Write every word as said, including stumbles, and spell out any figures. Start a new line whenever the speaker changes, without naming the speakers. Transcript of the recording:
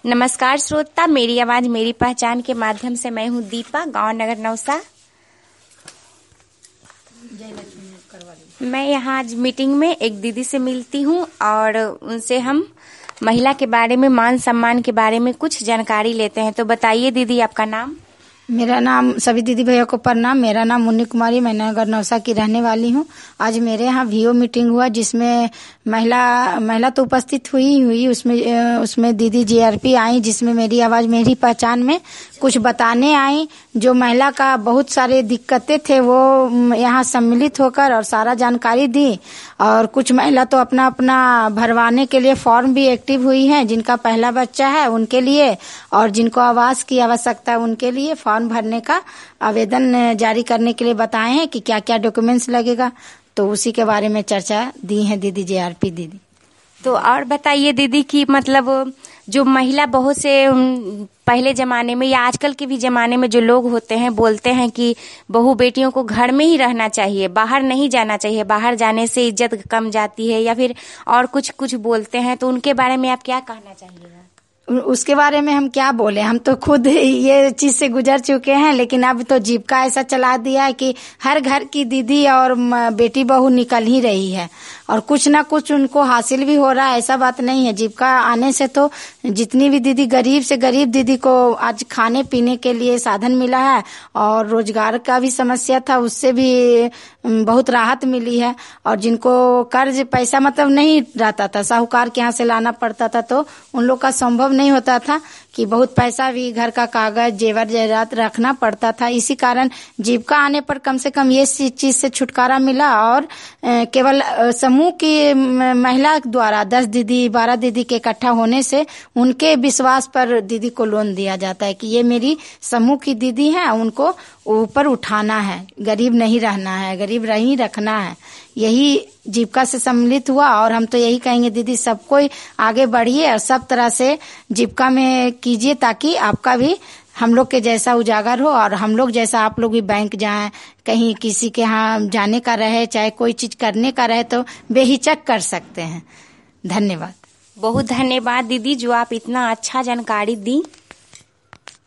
नमस्कार श्रोता, मेरी आवाज मेरी पहचान के माध्यम से मैं हूं दीपा, गांव नगर नौसा। मैं यहाँ आज मीटिंग में एक दीदी से मिलती हूं और उनसे हम महिला के बारे में, मान सम्मान के बारे में कुछ जानकारी लेते हैं। तो बताइए दीदी, आपका नाम?
मेरा नाम, सभी दीदी भैया को प्रणाम। मेरा नाम मुन्नी कुमारी, मैं नगर नौसा की रहने वाली हूँ। आज मेरे यहाँ वीओ मीटिंग हुआ जिसमें महिला महिला तो उपस्थित हुई हुई उसमें उसमें दीदी जीआरपी आई, जिसमें मेरी आवाज मेरी पहचान में कुछ बताने आई। जो महिला का बहुत सारे दिक्कतें थे वो यहाँ सम्मिलित होकर और सारा जानकारी दी। और कुछ महिला तो अपना अपना भरवाने के लिए फॉर्म भी एक्टिव हुई है, जिनका पहला बच्चा है उनके लिए और जिनको आवास की आवश्यकता है उनके लिए फॉर्म भरने का आवेदन जारी करने के लिए बताए हैं कि क्या क्या डॉक्यूमेंट्स लगेगा। तो उसी के बारे में चर्चा दी है दीदी जीआरपी दीदी।
तो और बताइए दीदी कि मतलब जो महिला बहुत से पहले जमाने में या आजकल के भी जमाने में जो लोग होते हैं बोलते हैं कि बहू बेटियों को घर में ही रहना चाहिए, बाहर नहीं जाना चाहिए, बाहर जाने से इज्जत कम जाती है या फिर और कुछ कुछ बोलते हैं, तो उनके बारे में आप क्या कहना चाहिएगा?
उसके बारे में हम क्या बोले, हम तो खुद ये चीज से गुजर चुके हैं। लेकिन अब तो जीविका ऐसा चला दिया है कि हर घर की दीदी और बेटी बहू निकल ही रही है और कुछ ना कुछ उनको हासिल भी हो रहा है। ऐसा बात नहीं है। जीविका आने से तो जितनी भी दीदी, गरीब से गरीब दीदी को आज खाने पीने के लिए साधन मिला है और रोजगार का भी समस्या था, उससे भी बहुत राहत मिली है। और जिनको कर्ज पैसा मतलब नहीं रहता था, साहूकार के यहाँ से लाना पड़ता था, तो उन लोग का संभव नहीं होता था कि बहुत पैसा भी, घर का कागज जेवर जेवरात रखना पड़ता था। इसी कारण जीविका आने पर कम से कम ये चीज से छुटकारा मिला। और केवल समूह की महिला द्वारा दस दीदी बारह दीदी के इकट्ठा होने से उनके विश्वास पर दीदी को लोन दिया जाता है कि ये मेरी समूह की दीदी है, उनको ऊपर उठाना है, गरीब नहीं रहना है, गरीब नहीं रखना है। यही जीविका से सम्मिलित हुआ और हम तो यही कहेंगे दीदी सबको आगे बढ़िए और सब तरह से जीविका में कीजिए ताकि आपका भी हम लोग के जैसा उजागर हो और हम लोग जैसा आप लोग भी बैंक जाएं, कहीं किसी के यहाँ जाने का रहे, चाहे कोई चीज करने का रहे तो बेहिचक कर सकते हैं। धन्यवाद।
बहुत धन्यवाद दीदी, जो आप इतना अच्छा जानकारी दी।